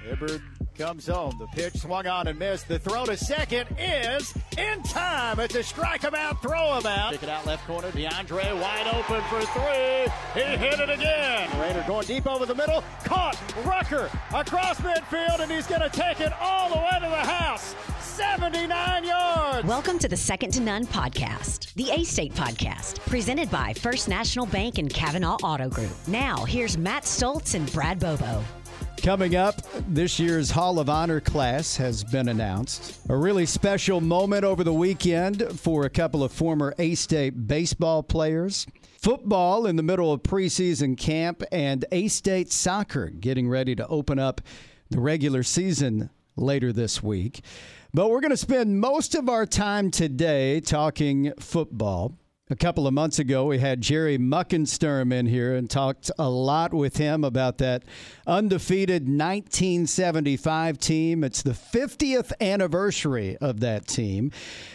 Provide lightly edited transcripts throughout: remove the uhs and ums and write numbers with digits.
Hibbard comes home. The pitch swung on and missed. The throw to second is in time. It's a strike him out, throw him out. Kick it out left corner. DeAndre wide open for three. He hit it again. Raider going deep over the middle. Caught. Rucker across midfield, and he's going to take it all the way to the house. 79 yards. Welcome to the Second to None podcast, the A-State podcast, presented by First National Bank and Kavanaugh Auto Group. Now, here's Matt Stoltz and Brad Bobo. Coming up, this year's Hall of Honor class has been announced. A really special moment over the weekend for a couple of former A-State baseball players. Football in the middle of preseason camp, and A-State soccer getting ready to open up the regular season later this week. But we're going to spend most of our time today talking football. A couple of months ago, we had Jerry Muckensturm in here and talked a lot with him about that undefeated 1975 team. It's the 50th anniversary of that team.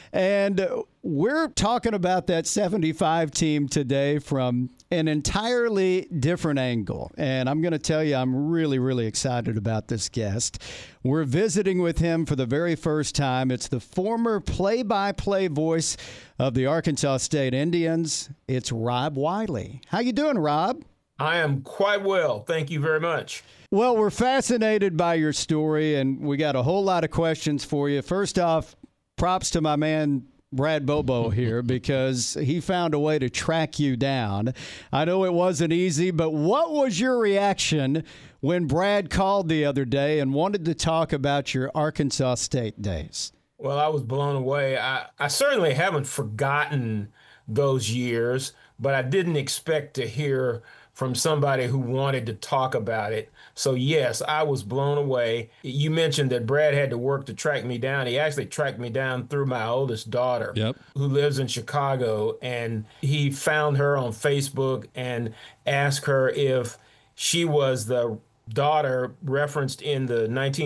And we're talking about that 75 team today from an entirely different angle. And I'm going to tell you, I'm really, really excited about this guest. We're visiting with him for the very first time. It's the former play-by-play voice of the Arkansas State Indians. It's Rob Wiley. How you doing, Rob? I am quite well. Thank you very much. Well, we're fascinated by your story, and we got a whole lot of questions for you. First off, props to my man Brad Bobo here because he found a way to track you down. I know it wasn't easy, but what was your reaction when Brad called the other day and wanted to talk about your Arkansas State days? Well, I was blown away. I certainly haven't forgotten those years, but I didn't expect to hear from somebody who wanted to talk about it. So, yes, I was blown away. You mentioned that Brad had to work to track me down. He actually tracked me down through my oldest daughter, who lives in Chicago, and he found her on Facebook and asked her if she was the daughter referenced in the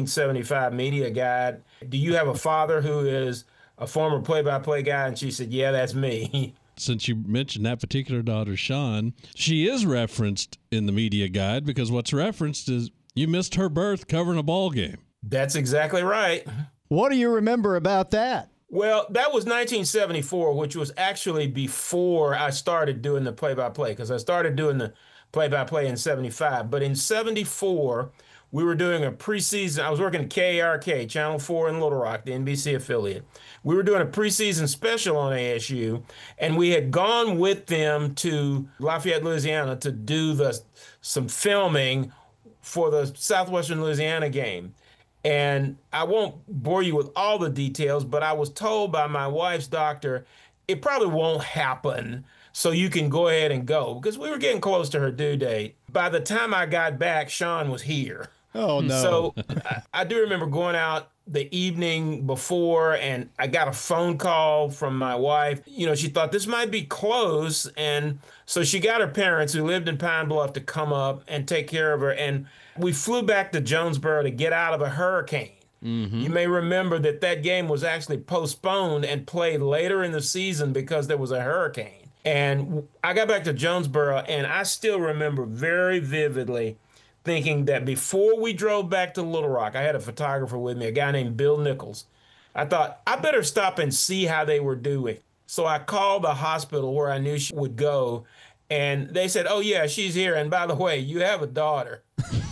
1975 media guide. Do you have a father who is a former play-by-play guy? And she said, yeah, that's me. Since you mentioned that particular daughter, Sean, she is referenced in the media guide because what's referenced is you missed her birth covering a ball game. That's exactly right. What do you remember about that? Well, that was 1974, which was actually before I started doing the play-by-play, because I started doing the play-by-play in 75. But in 74, we were doing a preseason. I was working at KARK, Channel 4 in Little Rock, the NBC affiliate. We were doing a preseason special on ASU, and we had gone with them to Lafayette, Louisiana to do some filming for the Southwestern Louisiana game. And I won't bore you with all the details, but I was told by my wife's doctor, it probably won't happen, so you can go ahead and go, because we were getting close to her due date. By the time I got back, Sean was here. Oh, no. So I do remember going out the evening before, and I got a phone call from my wife. You know, she thought this might be close, and so she got her parents who lived in Pine Bluff to come up and take care of her, and we flew back to Jonesboro to get out of a hurricane. Mm-hmm. You may remember that game was actually postponed and played later in the season because there was a hurricane. And I got back to Jonesboro, and I still remember very vividly thinking that before we drove back to Little Rock, I had a photographer with me, a guy named Bill Nichols. I thought, I better stop and see how they were doing. So I called the hospital where I knew she would go, and they said, oh, yeah, she's here. And by the way, you have a daughter.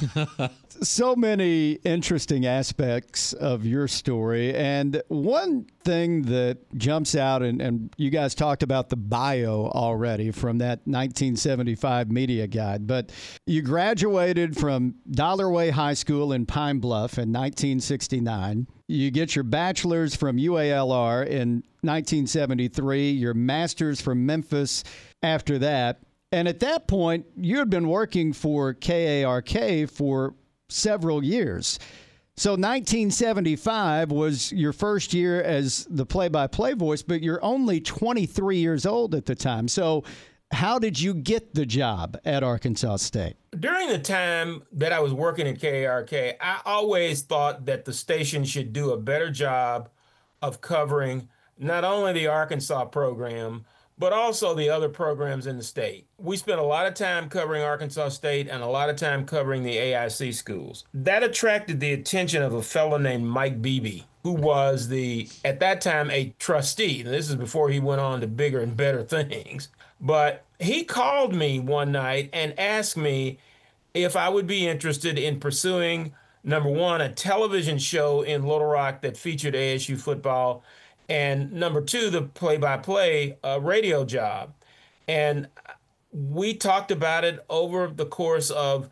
So many interesting aspects of your story. And one thing that jumps out, and you guys talked about the bio already from that 1975 media guide, but you graduated from Dollarway High School in Pine Bluff in 1969. You get your bachelor's from UALR in 1973, your master's from Memphis after that. And at that point, you had been working for KARK for several years. So 1975 was your first year as the play-by-play voice, but you're only 23 years old at the time. So how did you get the job at Arkansas State? During the time that I was working at KARK, I always thought that the station should do a better job of covering not only the Arkansas program, but also the other programs in the state. We spent a lot of time covering Arkansas State and a lot of time covering the AIC schools. That attracted the attention of a fellow named Mike Beebe, who was at that time, a trustee. And this is before he went on to bigger and better things. But he called me one night and asked me if I would be interested in pursuing, number one, a television show in Little Rock that featured ASU football, and number two, the play-by-play radio job. And we talked about it over the course of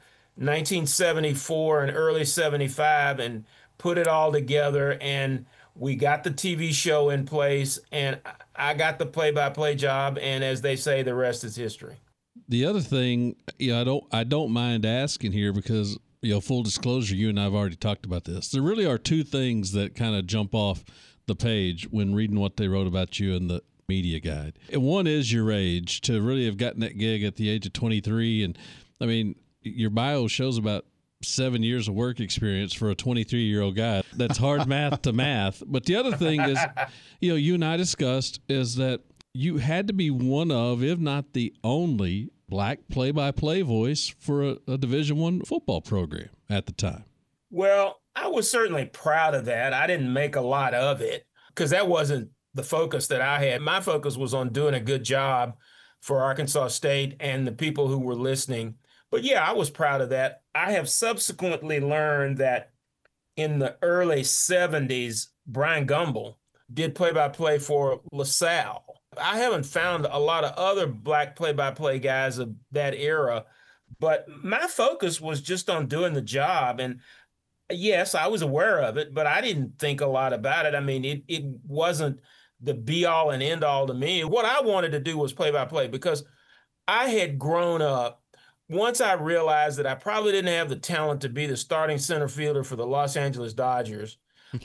1974 and early 75 and put it all together, and we got the TV show in place, and I got the play-by-play job, and as they say, the rest is history. The other thing, I don't mind asking here because, full disclosure, you and I have already talked about this. There really are two things that kind of jump off the page when reading what they wrote about you in the media guide. And one is your age, to really have gotten that gig at the age of 23. And I mean, your bio shows about 7 years of work experience for a 23-year-old guy. That's hard math to math. But the other thing is, you and I discussed is that you had to be one of, if not the only, black play-by-play voice for a Division I football program at the time. Well, I was certainly proud of that. I didn't make a lot of it because that wasn't the focus that I had. My focus was on doing a good job for Arkansas State and the people who were listening. But yeah, I was proud of that. I have subsequently learned that in the early 70s, Brian Gumbel did play-by-play for LaSalle. I haven't found a lot of other black play-by-play guys of that era, but my focus was just on doing the job. And yes, I was aware of it, but I didn't think a lot about it. I mean, it wasn't the be-all and end-all to me. What I wanted to do was play-by-play because I had grown up. Once I realized that I probably didn't have the talent to be the starting center fielder for the Los Angeles Dodgers,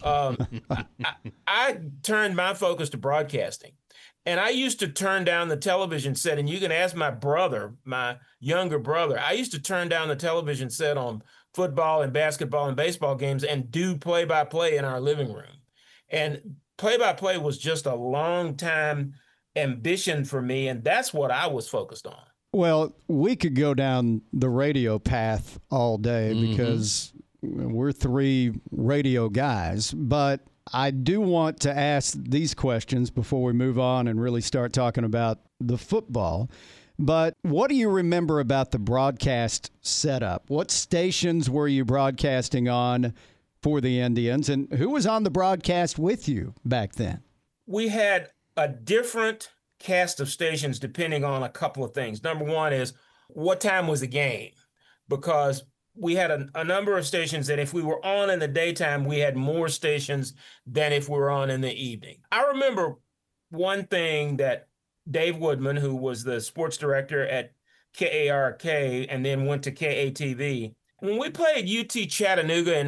I turned my focus to broadcasting. And I used to turn down the television set, and you can ask my brother, my younger brother, I used to turn down the television set on football and basketball and baseball games and do play-by-play in our living room. And play-by-play was just a long time ambition for me, and that's what I was focused on. Well, we could go down the radio path all day because we're three radio guys, but I do want to ask these questions before we move on and really start talking about the football. But what do you remember about the broadcast setup? What stations were you broadcasting on for the Indians, and who was on the broadcast with you back then? We had a different cast of stations depending on a couple of things. Number one is what time was the game? Because we had a number of stations that if we were on in the daytime, we had more stations than if we were on in the evening. I remember one thing that Dave Woodman, who was the sports director at KARK and then went to KATV, when we played UT Chattanooga in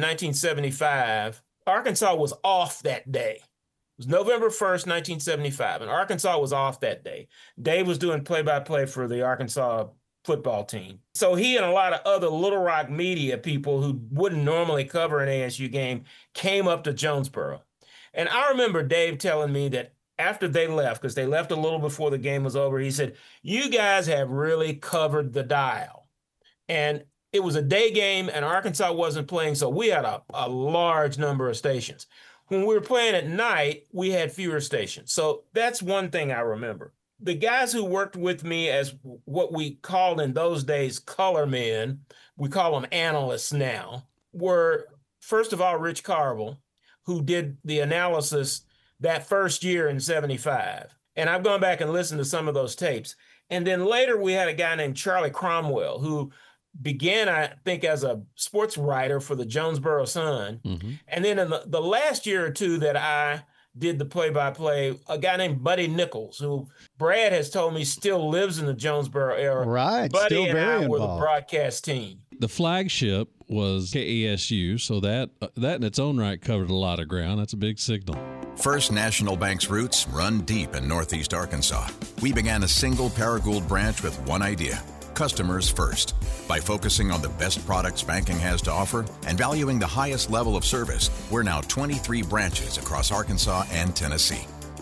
1975, Arkansas was off that day. It was November 1st, 1975, and Arkansas was off that day. Dave was doing play-by-play for the Arkansas football team. So he and a lot of other Little Rock media people who wouldn't normally cover an ASU game came up to Jonesboro. And I remember Dave telling me that after they left, because they left a little before the game was over, he said, "You guys have really covered the dial." And it was a day game and Arkansas wasn't playing, so we had a large number of stations. When we were playing at night, we had fewer stations. So that's one thing I remember. The guys who worked with me as what we called in those days color men, we call them analysts now, were, first of all, Rich Carville, who did the analysis that first year in 75. And I've gone back and listened to some of those tapes. And then later we had a guy named Charlie Cromwell, who began, I think, as a sports writer for the Jonesboro Sun. And then in the last year or two that I did the play-by-play, a guy named Buddy Nichols, who Brad has told me still lives in the Jonesboro area. Right, Buddy still and very I were the involved. broadcast team. The flagship was KASU, so that in its own right covered a lot of ground. That's a big signal. First National Bank's roots run deep in Northeast Arkansas. We began a single Paragould branch with one idea: customers first. By focusing on the best products banking has to offer and valuing the highest level of service, we're now 23 branches across Arkansas and Tennessee.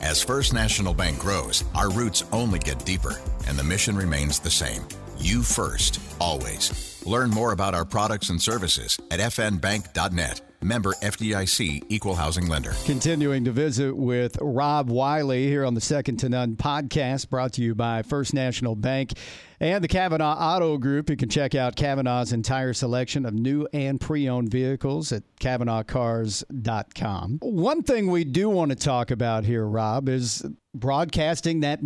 As First National Bank grows, our roots only get deeper, and the mission remains the same. You first, always. Learn more about our products and services at fnbank.net. Member FDIC, Equal Housing Lender. Continuing to visit with Rob Wiley here on the Second to None podcast, brought to you by First National Bank and the Kavanaugh Auto Group. You can check out Kavanaugh's entire selection of new and pre-owned vehicles at KavanaughCars.com. One thing we do want to talk about here, Rob, is broadcasting that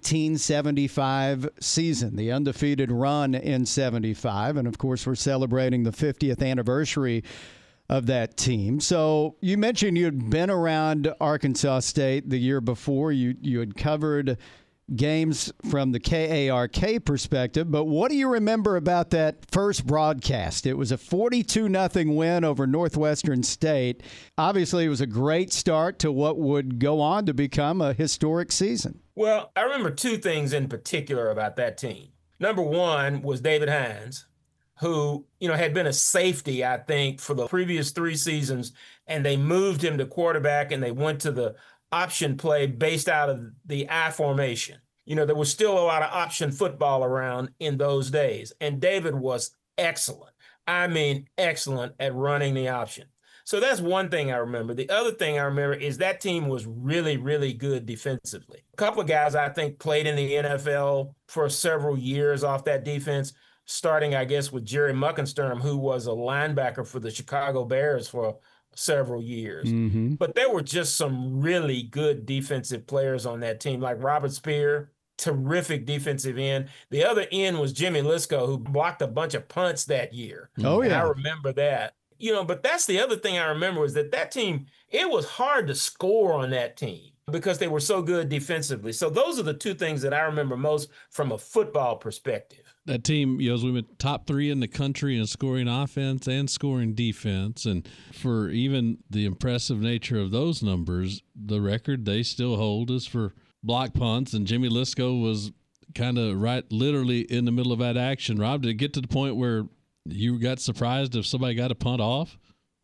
1975 season, the undefeated run in 75. And, of course, we're celebrating the 50th anniversary of that team. So you mentioned you had been around Arkansas State the year before. You had covered games from the KARK perspective, but what do you remember about that first broadcast? It was a 42-0 win over Northwestern State. Obviously, it was a great start to what would go on to become a historic season. Well, I remember two things in particular about that team. Number one was David Hines, who, had been a safety, I think, for the previous 3 seasons, and they moved him to quarterback, and they went to the option play based out of the I formation. There was still a lot of option football around in those days, and David was excellent. I mean, excellent at running the option. So that's one thing I remember. The other thing I remember is that team was really, really good defensively. A couple of guys, I think, played in the NFL for several years off that defense, starting, I guess, with Jerry Muckensturm, who was a linebacker for the Chicago Bears for several years. Mm-hmm. But there were just some really good defensive players on that team, like Robert Spear, terrific defensive end. The other end was Jimmy Lisco, who blocked a bunch of punts that year. Oh, yeah. And I remember that. But that's the other thing I remember was that team, it was hard to score on that team because they were so good defensively. So those are the two things that I remember most from a football perspective. That team, as we went top 3 in the country in scoring offense and scoring defense. And for even the impressive nature of those numbers, the record they still hold is for block punts. And Jimmy Lisco was kind of right literally in the middle of that action. Rob, did it get to the point where you got surprised if somebody got a punt off?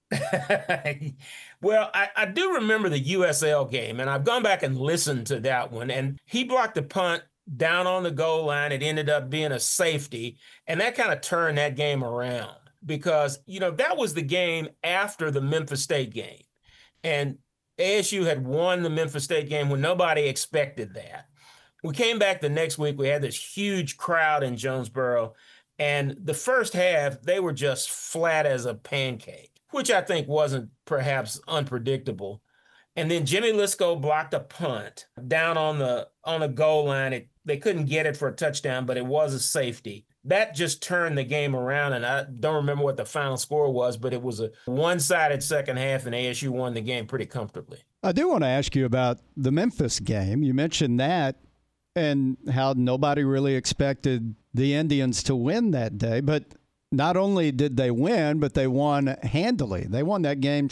Well, I do remember the USL game, and I've gone back and listened to that one. And he blocked a punt down on the goal line. It ended up being a safety, and that kind of turned that game around because, that was the game after the Memphis State game. And ASU had won the Memphis State game when nobody expected that. We came back the next week. We had this huge crowd in Jonesboro, and the first half, they were just flat as a pancake, which I think wasn't perhaps unpredictable. And then Jimmy Lisco blocked a punt down on the goal line. They couldn't get it for a touchdown, but it was a safety. That just turned the game around, and I don't remember what the final score was, but it was a one-sided second half, and ASU won the game pretty comfortably. I do want to ask you about the Memphis game. You mentioned that and how nobody really expected the Indians to win that day, but not only did they win, but they won handily. They won that game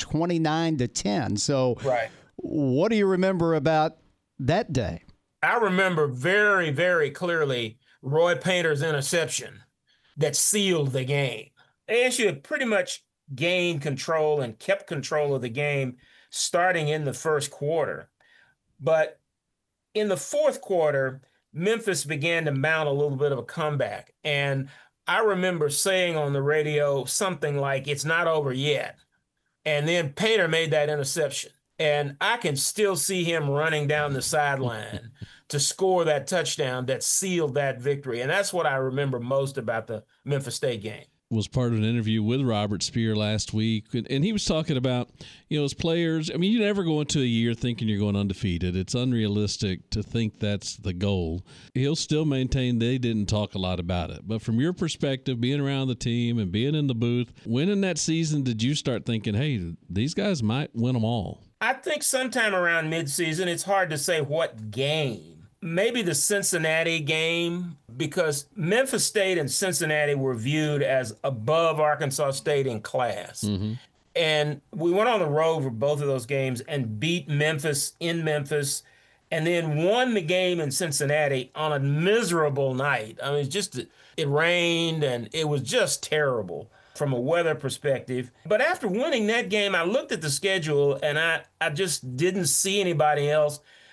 29-10. So right. What do you remember about that day? I remember very, very clearly Roy Painter's interception that sealed the game. ASU had pretty much gained control and kept control of the game starting in the first quarter. But in the fourth quarter, Memphis began to mount a little bit of a comeback. And I remember saying on the radio something like, "It's not over yet." And then Painter made that interception. And I can still see him running down the sideline to score that touchdown that sealed that victory. And that's what I remember most about the Memphis State game. Was part of an interview with Robert Spear last week, and he was talking about, as players, you never go into a year thinking you're going undefeated. It's unrealistic to think that's the goal. He'll still maintain they didn't talk a lot about it. But from your perspective, being around the team and being in the booth, when in that season did you start thinking, hey, these guys might win them all? I think sometime around midseason, it's hard to say what game. Maybe the Cincinnati game, because Memphis State and Cincinnati were viewed as above Arkansas State in class. Mm-hmm. And we went on the road for both of those games and beat Memphis in Memphis and then won the game in Cincinnati on a miserable night. I mean, it rained and it was just terrible from a weather perspective. But after winning that game, I looked at the schedule and I just didn't see anybody else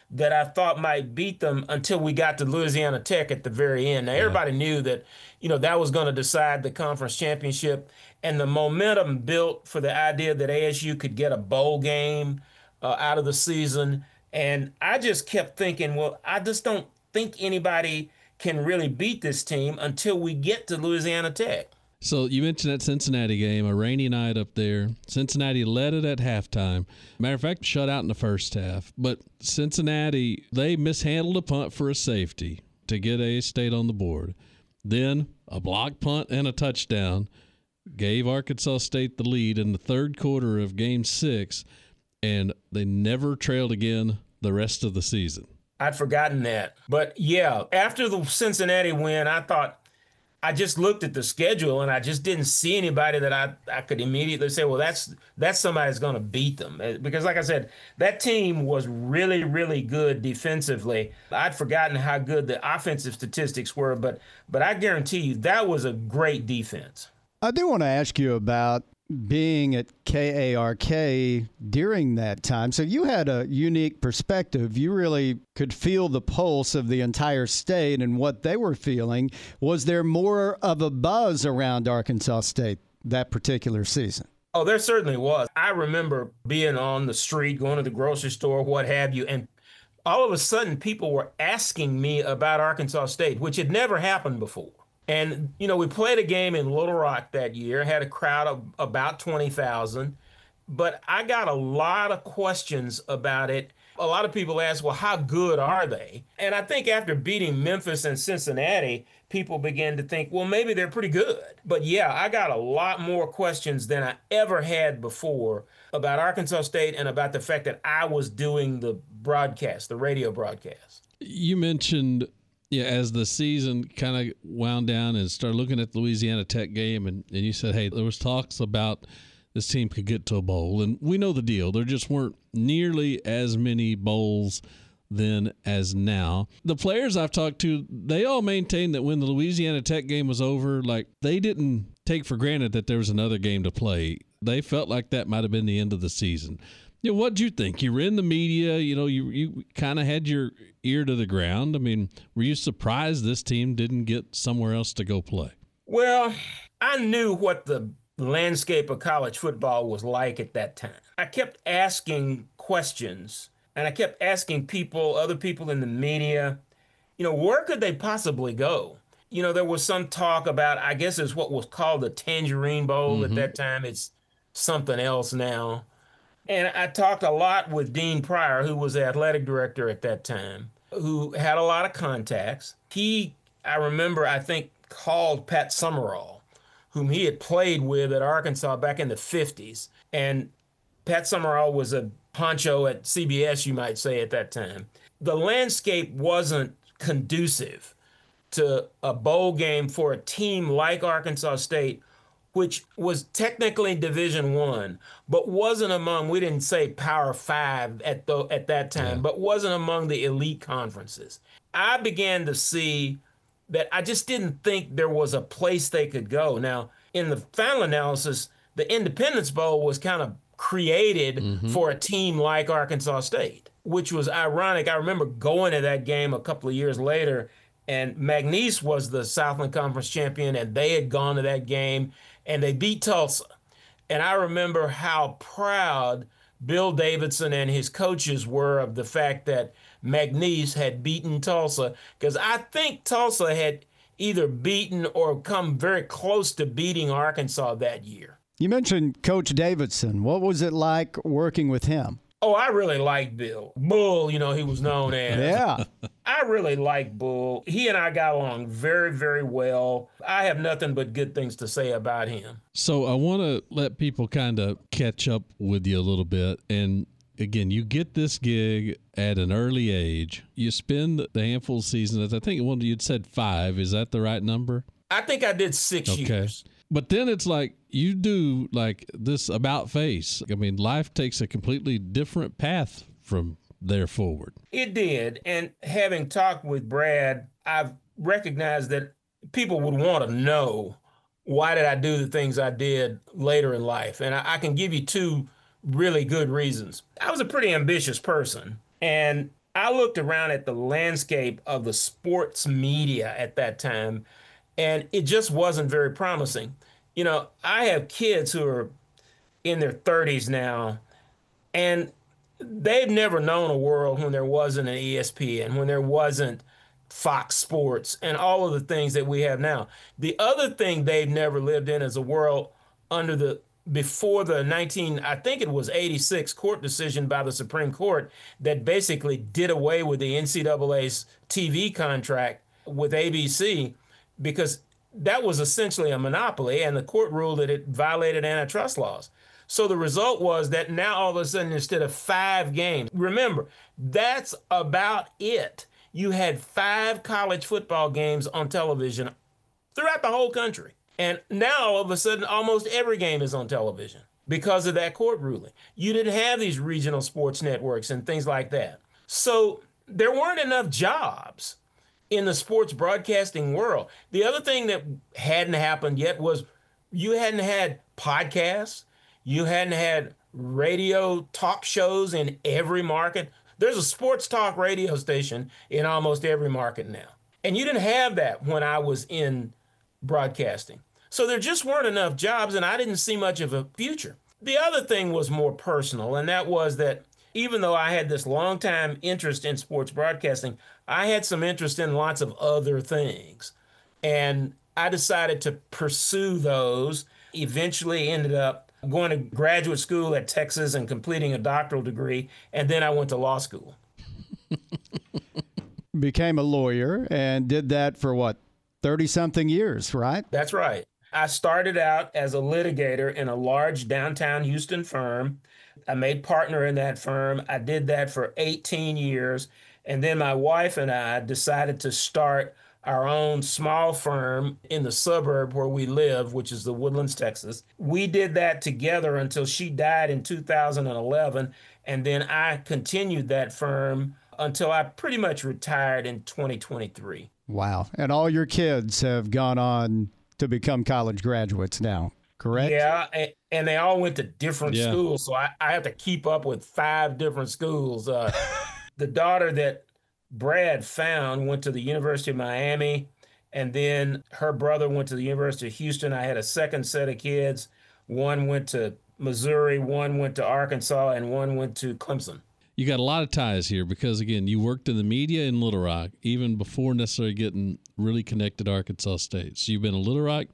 that I thought might beat them until we got to Louisiana Tech at the very end. Now, everybody knew that, that was going to decide the conference championship, and the momentum built for the idea that ASU could get a bowl game out of the season. And I just kept thinking, well, I just don't think anybody can really beat this team until we get to Louisiana Tech. So you mentioned that Cincinnati game, a rainy night up there. Cincinnati led it at halftime. Matter of fact, shut out in the first half. But Cincinnati, they mishandled a punt for a safety to get A-State on the board. Then a block punt and a touchdown gave Arkansas State the lead in the third quarter of Game 6, and they never trailed again the rest of the season. I'd forgotten that. But, yeah, after the Cincinnati win, I just looked at the schedule and I just didn't see anybody that I could immediately say, well, that's somebody that's going to beat them. Because like I said, that team was really, really good defensively. I'd forgotten how good the offensive statistics were, but I guarantee you that was a great defense. I do want to ask you about being at KARK during that time. So you had a unique perspective. You really could feel the pulse of the entire state and what they were feeling. Was there more of a buzz around Arkansas State that particular season? Oh, there certainly was. I remember being on the street, going to the grocery store, what have you, and all of a sudden people were asking me about Arkansas State, which had never happened before. And, we played a game in Little Rock that year, had a crowd of about 20,000, but I got a lot of questions about it. A lot of people asked, well, how good are they? And I think after beating Memphis and Cincinnati, people began to think, well, maybe they're pretty good. But yeah, I got a lot more questions than I ever had before about Arkansas State and about the fact that I was doing the broadcast, the radio broadcast. You mentioned as the season kind of wound down and started looking at the Louisiana Tech game, and you said, hey, there was talks about this team could get to a bowl. And we know the deal. There just weren't nearly as many bowls then as now. The players I've talked to, they all maintain that when the Louisiana Tech game was over, like they didn't take for granted that there was another game to play. They felt like that might have been the end of the season. What'd you think? You were in the media, you kind of had your ear to the ground. I mean, were you surprised this team didn't get somewhere else to go play? Well, I knew what the landscape of college football was like at that time. I kept asking questions, and I kept asking other people in the media, where could they possibly go? There was some talk about, I guess it's what was called the Tangerine Bowl at that time. It's something else now. And I talked a lot with Dean Pryor, who was the athletic director at that time, who had a lot of contacts. I remember, called Pat Summerall, whom he had played with at Arkansas back in the 50s. And Pat Summerall was a honcho at CBS, you might say, at that time. The landscape wasn't conducive to a bowl game for a team like Arkansas State, which was technically Division I, but wasn't among, we didn't say Power 5 at that time, but wasn't among the elite conferences. I began to see that I just didn't think there was a place they could go. Now, in the final analysis, the Independence Bowl was kind of created for a team like Arkansas State, which was ironic. I remember going to that game a couple of years later, and McNeese was the Southland Conference champion, and they had gone to that game, and they beat Tulsa. And I remember how proud Bill Davidson and his coaches were of the fact that McNeese had beaten Tulsa, because I think Tulsa had either beaten or come very close to beating Arkansas that year. You mentioned Coach Davidson. What was it like working with him? Oh, I really liked Bill. Bull, he was known as. Yeah. I really liked Bull. He and I got along very, very well. I have nothing but good things to say about him. So I want to let people kind of catch up with you a little bit. And again, you get this gig at an early age. You spend the handful of seasons. I think you'd said 5. Is that the right number? I think I did 6 years. But then it's like you do like this about face. I mean, life takes a completely different path from there forward. It did. And having talked with Brad, I've recognized that people would want to know, why did I do the things I did later in life? And I can give you 2 really good reasons. I was a pretty ambitious person. And I looked around at the landscape of the sports media at that time, and it just wasn't very promising. I have kids who are in their 30s now, and they've never known a world when there wasn't an ESPN, when there wasn't Fox Sports, and all of the things that we have now. The other thing they've never lived in is a world before the I think it was 86 court decision by the Supreme Court that basically did away with the NCAA's TV contract with ABC, because that was essentially a monopoly, and the court ruled that it violated antitrust laws. So the result was that now all of a sudden, instead of 5 games, remember, that's about it. You had 5 college football games on television throughout the whole country. And now all of a sudden, almost every game is on television because of that court ruling. You didn't have these regional sports networks and things like that. So there weren't enough jobs in the sports broadcasting world. The other thing that hadn't happened yet was you hadn't had podcasts. You hadn't had radio talk shows in every market. There's a sports talk radio station in almost every market now. And you didn't have that when I was in broadcasting. So there just weren't enough jobs, and I didn't see much of a future. The other thing was more personal, and that was that even though I had this long-time interest in sports broadcasting, I had some interest in lots of other things. And I decided to pursue those, eventually ended up going to graduate school at Texas and completing a doctoral degree, and then I went to law school. Became a lawyer and did that for 30-something years, right? That's right. I started out as a litigator in a large downtown Houston firm. I made partner in that firm. I did that for 18 years. And then my wife and I decided to start our own small firm in the suburb where we live, which is the Woodlands, Texas. We did that together until she died in 2011. And then I continued that firm until I pretty much retired in 2023. Wow. And all your kids have gone on to become college graduates now, correct? Yeah, and they all went to different schools, so I have to keep up with 5 different schools. The daughter that Brad found went to the University of Miami, and then her brother went to the University of Houston. I had a second set of kids. One went to Missouri, one went to Arkansas, and one went to Clemson. You got a lot of ties here because, again, you worked in the media in Little Rock even before necessarily getting really connected to Arkansas State. So you've been a Little Rock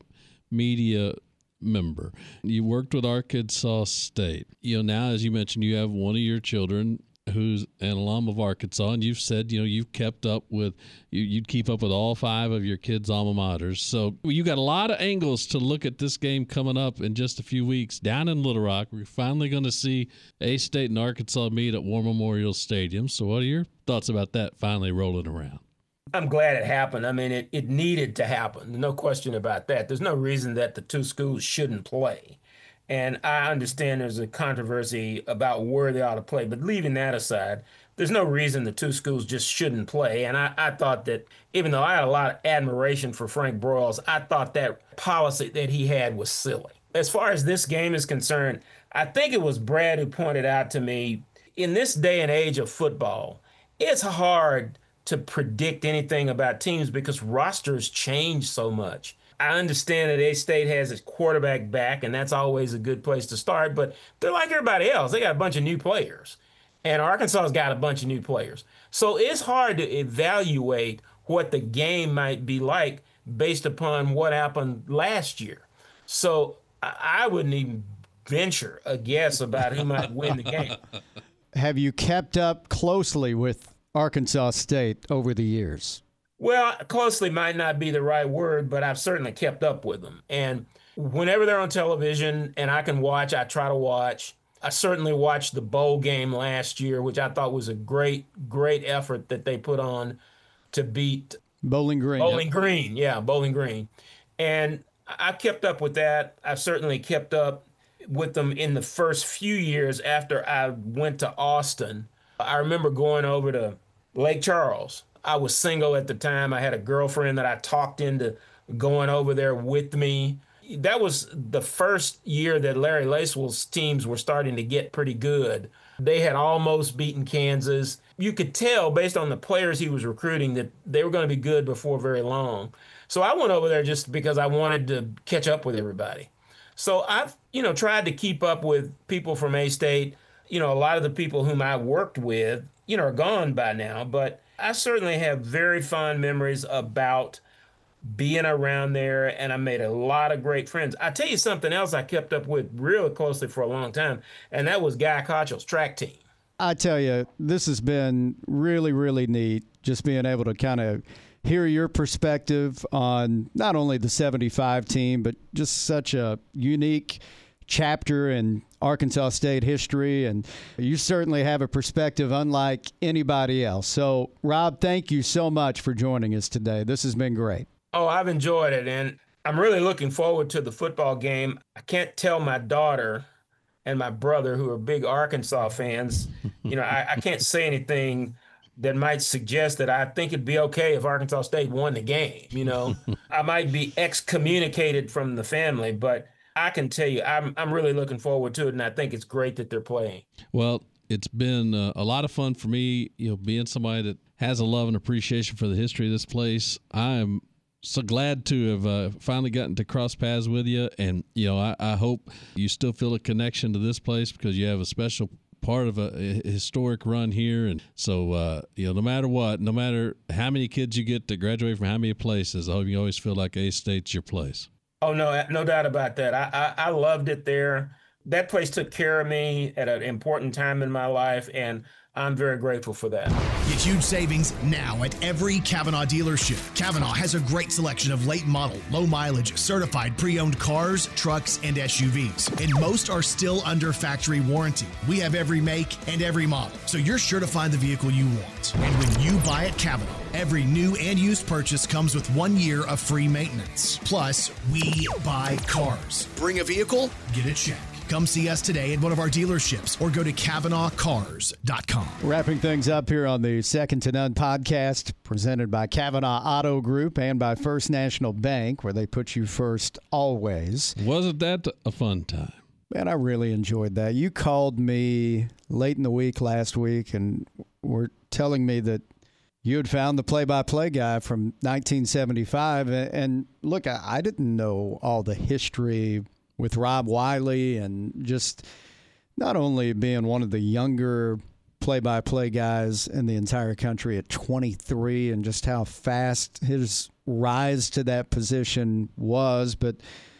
media member. You worked with Arkansas State. Now, as you mentioned, you have one of your children who's an alum of Arkansas, and you've said, you've kept up with, you'd keep up with all 5 of your kids' alma maters. So you got a lot of angles to look at this game coming up in just a few weeks down in Little Rock. We're finally going to see A-State and Arkansas meet at War Memorial Stadium. So what are your thoughts about that finally rolling around? I'm glad it happened. I mean, it needed to happen. No question about that. There's no reason that the 2 schools shouldn't play. And I understand there's a controversy about where they ought to play, but leaving that aside, there's no reason the 2 schools just shouldn't play. And I thought that even though I had a lot of admiration for Frank Broyles, I thought that policy that he had was silly. As far as this game is concerned, I think it was Brad who pointed out to me, in this day and age of football, it's hard to predict anything about teams because rosters change so much. I understand that A-State has its quarterback back, and that's always a good place to start, but they're like everybody else. They got a bunch of new players, and Arkansas's got a bunch of new players. So it's hard to evaluate what the game might be like based upon what happened last year. So I wouldn't even venture a guess about who might win the game. Have you kept up closely with Arkansas State over the years? Well, closely might not be the right word, but I've certainly kept up with them. And whenever they're on television and I can watch, I try to watch. I certainly watched the bowl game last year, which I thought was a great, great effort that they put on to beat Bowling Green. Bowling Green. And I kept up with that. I've certainly kept up with them in the first few years after I went to Austin. I remember going over to Lake Charles. I was single at the time. I had a girlfriend that I talked into going over there with me. that was the first year that Larry Lacewell's teams were starting to get pretty good. They had almost beaten Kansas. You could tell based on the players he was recruiting that they were going to be good before very long. So I went over there just because I wanted to catch up with everybody. So I've, tried to keep up with people from A-State. A lot of the people whom I worked with, are gone by now, but I certainly have very fond memories about being around there, and I made a lot of great friends. I tell you something else I kept up with really closely for a long time, and that was Guy Cottrell's track team. I tell you, this has been really, really neat, just being able to kind of hear your perspective on not only the 75 team, but just such a unique chapter in Arkansas State history, and you certainly have a perspective unlike anybody else. So, Rob, thank you so much for joining us today. This has been great. Oh, I've enjoyed it, and I'm really looking forward to the football game. I can't tell my daughter and my brother, who are big Arkansas fans, I can't say anything that might suggest that I think it'd be okay if Arkansas State won the game. I might be excommunicated from the family, but I can tell you I'm really looking forward to it, and I think it's great that they're playing. Well, it's been a lot of fun for me, being somebody that has a love and appreciation for the history of this place. I'm so glad to have finally gotten to cross paths with you, and I hope you still feel a connection to this place because you have a special part of a historic run here. And so, no matter what, no matter how many kids you get to graduate from how many places, I hope you always feel like A-State's your place. Oh, no doubt about that. I loved it there. That place took care of me at an important time in my life, and I'm very grateful for that. Get huge savings now at every Kavanaugh dealership. Kavanaugh has a great selection of late model, low mileage, certified pre-owned cars, trucks, and SUVs. And most are still under factory warranty. We have every make and every model, so you're sure to find the vehicle you want. And when you buy at Kavanaugh, every new and used purchase comes with 1 year of free maintenance. Plus, we buy cars. Bring a vehicle, get a check. Come see us today at one of our dealerships or go to KavanaughCars.com. Wrapping things up here on the Second to None podcast, presented by Kavanaugh Auto Group and by First National Bank, where they put you first always. Wasn't that a fun time? Man, I really enjoyed that. You called me late in the week last week and were telling me that you had found the play-by-play guy from 1975. And look, I didn't know all the history with Rob Wiley, and just not only being one of the younger play-by-play guys in the entire country at 23, and just how fast his rise to that position was, but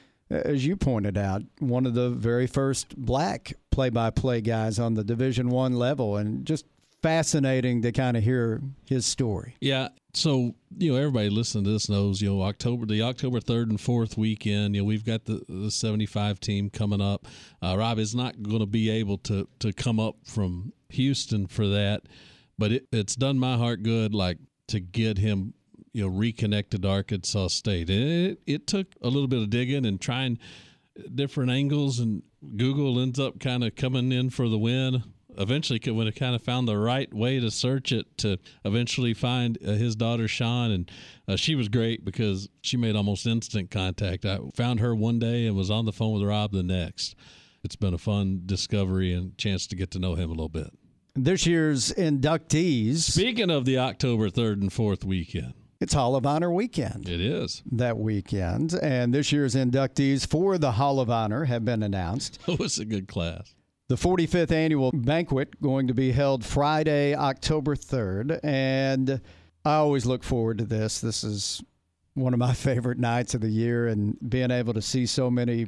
as you pointed out, one of the very first black play-by-play guys on the Division I level, and just fascinating to kind of hear his story. Yeah. So, everybody listening to this knows, the October 3rd and 4th weekend, we've got the 75 team coming up. Rob is not going to be able to come up from Houston for that, but it's done my heart good, to get him, reconnected to Arkansas State. And it took a little bit of digging and trying different angles, and Google ends up kind of coming in for the win. Eventually, when it kind of found the right way to search it, to eventually find his daughter, Sean. And she was great because she made almost instant contact. I found her one day and was on the phone with Rob the next. It's been a fun discovery and chance to get to know him a little bit. This year's inductees. Speaking of the October 3rd and 4th weekend. It's Hall of Honor weekend. It is. That weekend. And this year's inductees for the Hall of Honor have been announced. Oh, it's a good class. The 45th annual banquet going to be held Friday, October 3rd, and I always look forward to this. This is one of my favorite nights of the year, and being able to see so many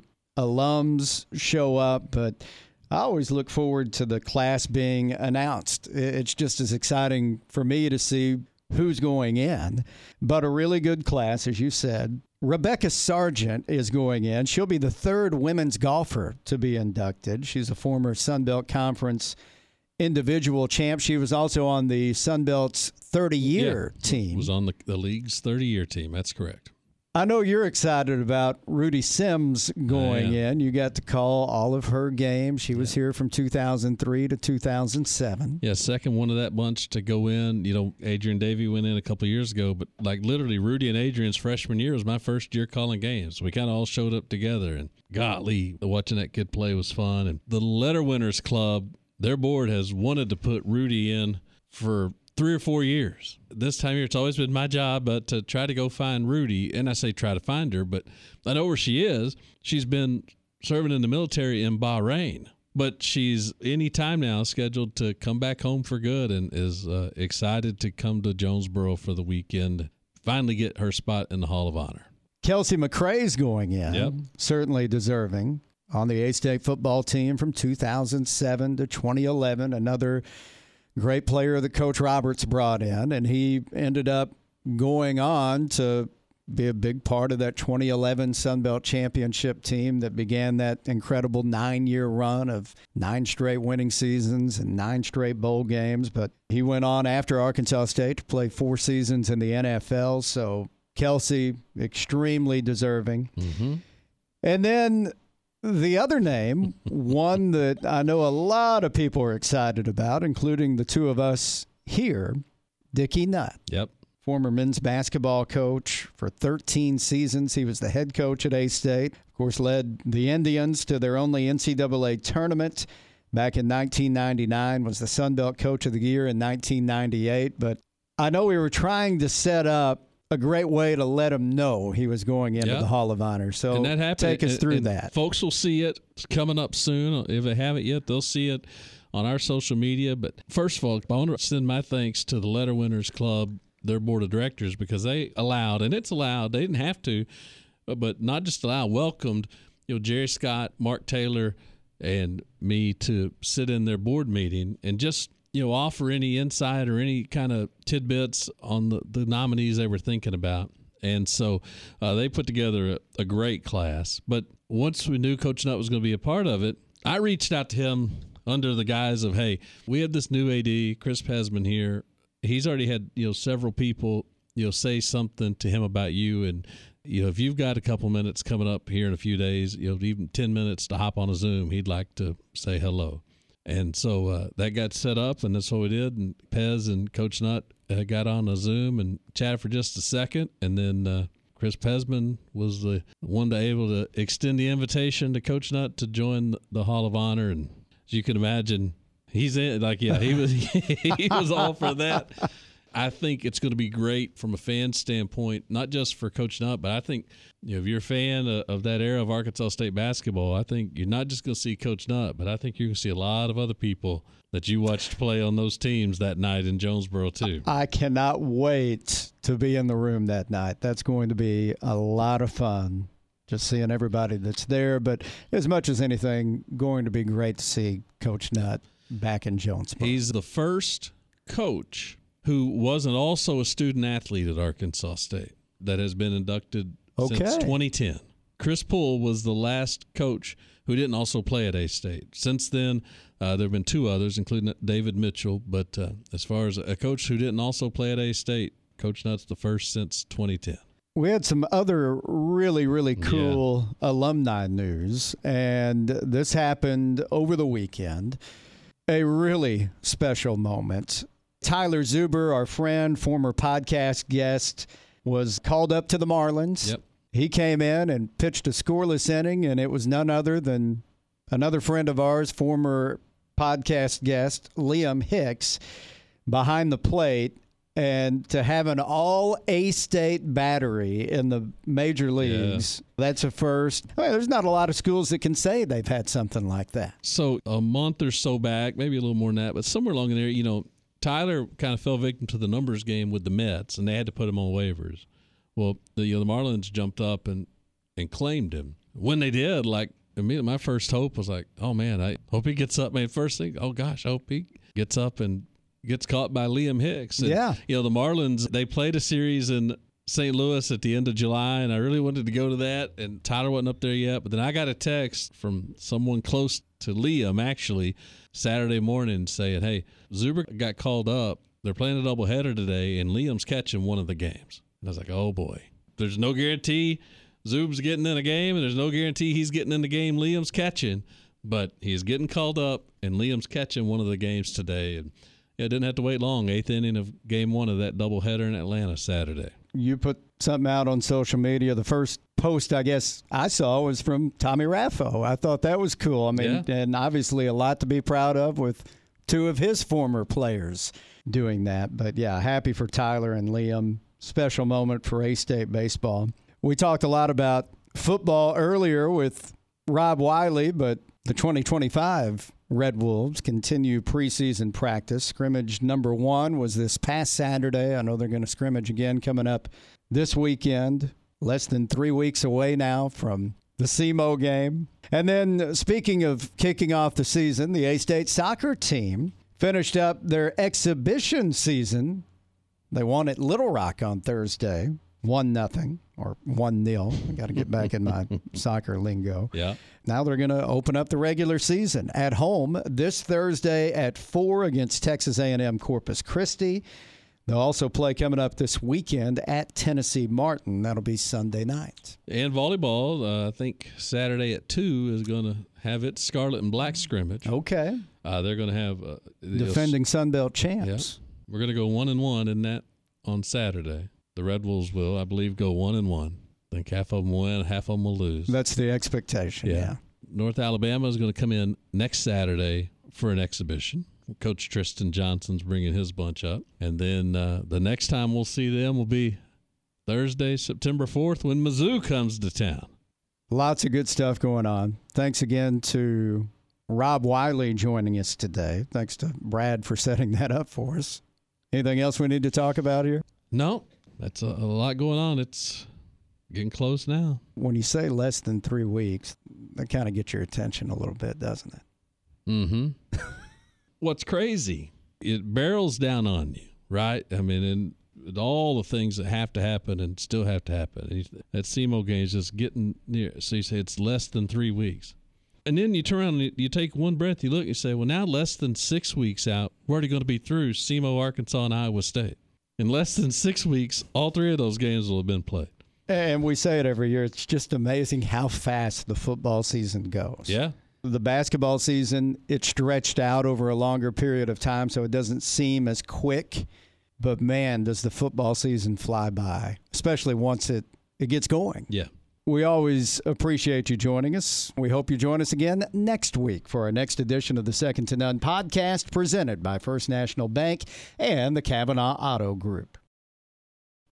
alums show up, but I always look forward to the class being announced. It's just as exciting for me to see who's going in, but a really good class, as you said. Rebecca Sargent is going in. She'll be the third women's golfer to be inducted. She's a former Sun Belt Conference individual champ. She was also on the Sun Belt's 30-year team. Was on the league's 30-year team. That's correct. I know you're excited about Rudy Sims going in. You got to call all of her games. She was here from 2003 to 2007. Yeah, second one of that bunch to go in. You know, Adrian Davey went in a couple of years ago, but like literally Rudy and Adrian's freshman year was my first year calling games. We kind of all showed up together, and golly, watching that kid play was fun. And the Letter Winners Club, their board has wanted to put Rudy in for 3 or 4 years. This time of year, it's always been my job to try to go find Rudy. And I say try to find her, but I know where she is. She's been serving in the military in Bahrain, but she's any time now scheduled to come back home for good and is excited to come to Jonesboro for the weekend, finally get her spot in the Hall of Honor. Kelsey McCrae's going in, certainly deserving, on the A-State football team from 2007 to 2011, another great player that Coach Roberts brought in, and he ended up going on to be a big part of that 2011 Sun Belt Championship team that began that incredible 9-year run of 9 straight winning seasons and 9 straight bowl games. But he went on after Arkansas State to play 4 seasons in the NFL, so Kelsey, extremely deserving. Mm-hmm. And then the other name, one that I know a lot of people are excited about, including the two of us here, Dickie Nutt. Yep. Former men's basketball coach for 13 seasons. He was the head coach at A-State. Of course, led the Indians to their only NCAA tournament back in 1999, was the Sun Belt Coach of the Year in 1998. But I know we were trying to set up a great way to let him know he was going into the Hall of Honor. So and that happened, take us through that. Folks will see it. It's coming up soon. If they haven't yet, they'll see it on our social media. But first of all, I want to send my thanks to the Letter Winners Club, their board of directors, because they allowed, and it's allowed, they didn't have to, but not just allowed, welcomed, Jerry Scott, Mark Taylor, and me to sit in their board meeting and just offer any insight or any kind of tidbits on the nominees they were thinking about. And so they put together a great class. But once we knew Coach Nutt was going to be a part of it, I reached out to him under the guise of, hey, we have this new AD, Chris Pesman here. He's already had, several people, say something to him about you. And, if you've got a couple minutes coming up here in a few days, even 10 minutes to hop on a Zoom, he'd like to say hello. And so that got set up, and that's what we did. And Pez and Coach Nutt got on a Zoom and chatted for just a second. And then Chris Pesman was the one to able to extend the invitation to Coach Nutt to join the Hall of Honor. And as you can imagine, he's in. He was all for that. I think it's going to be great from a fan standpoint, not just for Coach Nutt, but I think if you're a fan of that era of Arkansas State basketball, I think you're not just going to see Coach Nutt, but I think you're going to see a lot of other people that you watched play on those teams that night in Jonesboro too. I cannot wait to be in the room that night. That's going to be a lot of fun, just seeing everybody that's there. But as much as anything, going to be great to see Coach Nutt back in Jonesboro. He's the first coach who wasn't also a student athlete at Arkansas State that has been inducted since 2010. Chris Poole was the last coach who didn't also play at A-State. Since then, there have been 2 others, including David Mitchell. But as far as a coach who didn't also play at A-State, Coach Nutt's the first since 2010. We had some other really, really cool alumni news, and this happened over the weekend. A really special moment. Tyler Zuber, our friend, former podcast guest, was called up to the Marlins. Yep. He came in and pitched a scoreless inning, and it was none other than another friend of ours, former podcast guest, Liam Hicks, behind the plate. And to have an all A-State battery in the major leagues, that's a first. I mean, there's not a lot of schools that can say they've had something like that. So a month or so back, maybe a little more than that, but somewhere along in there, Tyler kind of fell victim to the numbers game with the Mets, and they had to put him on waivers. Well, the Marlins jumped up and claimed him. When they did, immediately my first hope was like, oh, man, I hope he gets up. First thing, oh, gosh, I hope he gets up and gets caught by Liam Hicks. And, the Marlins, they played a series in St. Louis at the end of July, and I really wanted to go to that, and Tyler wasn't up there yet. But then I got a text from someone close to Liam, actually, Saturday morning saying, hey, Zuber got called up. They're playing a doubleheader today, and Liam's catching one of the games. And I was like, oh, boy. there's no guarantee Zoob's getting in a game, and there's no guarantee he's getting in the game Liam's catching. But he's getting called up, and Liam's catching one of the games today. And it didn't have to wait long. 8th inning of game 1 of that doubleheader in Atlanta Saturday. You put something out on social media. The first post, I guess, I saw was from Tommy Raffo. I thought that was cool. I mean, and obviously a lot to be proud of with 2 of his former players doing that. But, yeah, happy for Tyler and Liam. Special moment for A-State baseball. We talked a lot about football earlier with Rob Wiley, but the 2025 Red Wolves continue preseason practice. Scrimmage number 1 was this past Saturday. I know they're going to scrimmage again coming up this weekend. Less than 3 weeks away now from the SEMO game. And then speaking of kicking off the season, the A-State soccer team finished up their exhibition season. They won at Little Rock on Thursday, 1-0 or 1-0. I got to get back in my soccer lingo. Yeah. Now they're going to open up the regular season at home this Thursday at 4 against Texas A&M Corpus Christi. They'll also play coming up this weekend at Tennessee Martin. That'll be Sunday night. And volleyball, I think Saturday at 2 is going to have its Scarlet and Black scrimmage. Okay. They're going to have defending Sunbelt champs. Yeah. We're going to go 1-1 in that on Saturday. The Red Wolves will, I believe, go 1-1. I think half of them will win, half of them will lose. That's the expectation, yeah. North Alabama is going to come in next Saturday for an exhibition. Coach Tristan Johnson's bringing his bunch up. And then the next time we'll see them will be Thursday, September 4th, when Mizzou comes to town. Lots of good stuff going on. Thanks again to Rob Wiley joining us today. Thanks to Brad for setting that up for us. Anything else we need to talk about here? No, that's a lot going on. It's getting close now. When you say less than 3 weeks, that kind of gets your attention a little bit, doesn't it? Mm-hmm. What's crazy, it barrels down on you, right? I mean, and all the things that have to happen and still have to happen. That SEMO game is just getting near. So you say it's less than 3 weeks. And then you turn around and you take one breath, you look and you say, well, now less than 6 weeks out, we're already going to be through SEMO, Arkansas, and Iowa State. In less than 6 weeks, all 3 of those games will have been played. And we say it every year. It's just amazing how fast the football season goes. Yeah. The basketball season, it's stretched out over a longer period of time, so it doesn't seem as quick. But, man, does the football season fly by, especially once it gets going. Yeah. We always appreciate you joining us. We hope you join us again next week for our next edition of the Second to None podcast presented by First National Bank and the Kavanaugh Auto Group.